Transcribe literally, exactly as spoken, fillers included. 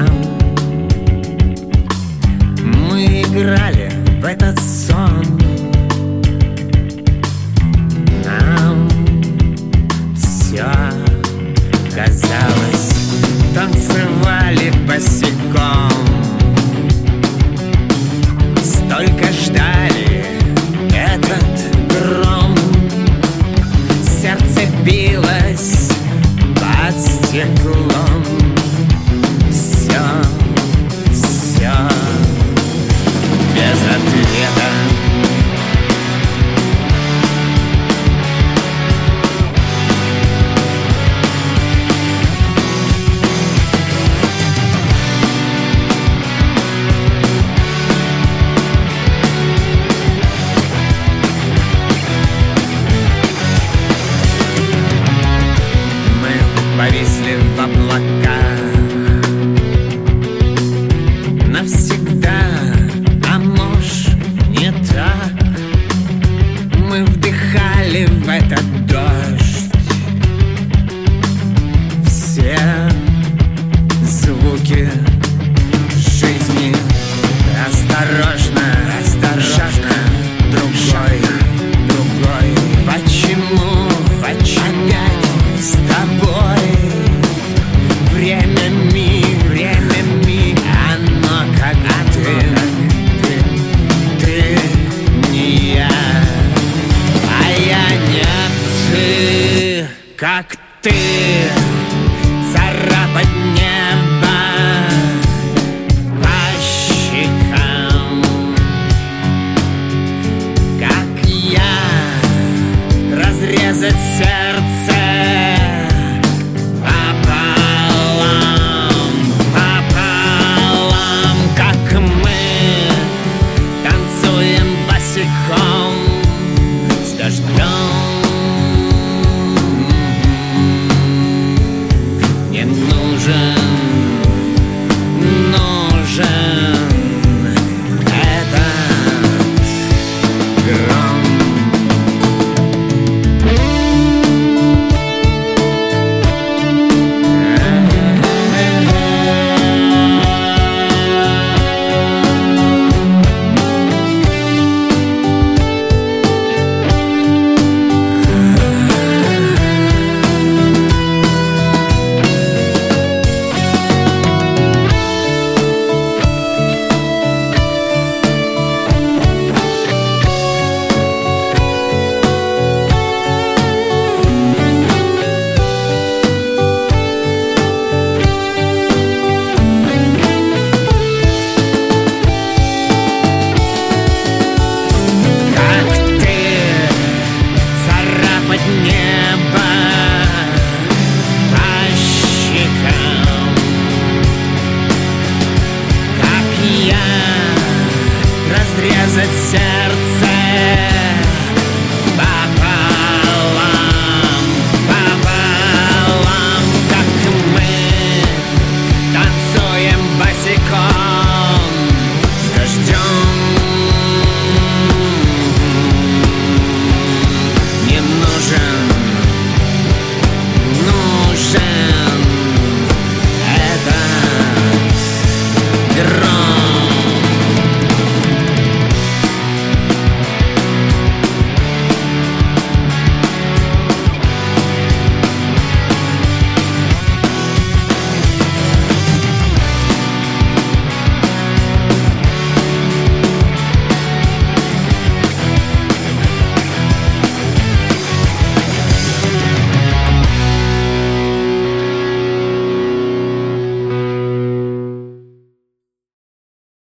нам. Мы играли в этот сон. Нам все казалось, танцевали босиком. Столько ждали этот гром. Сердце билось под стеклом. Все, все без ответа. Повисли в облаках навсегда, а может не так. Мы вдыхали в этот дождь все звуки жизни. Осторожно, осторожно, другой, другой. Почему, почему опять с тобой? Время ми, время ми, оно как ты, ты, ты не я, а я нет, ты, как ты, царапать небо по щекам, как я, разрезать сердце с дождем. Не нужен, нужен этот гром. Небо по щекам, как я, разрезать сердце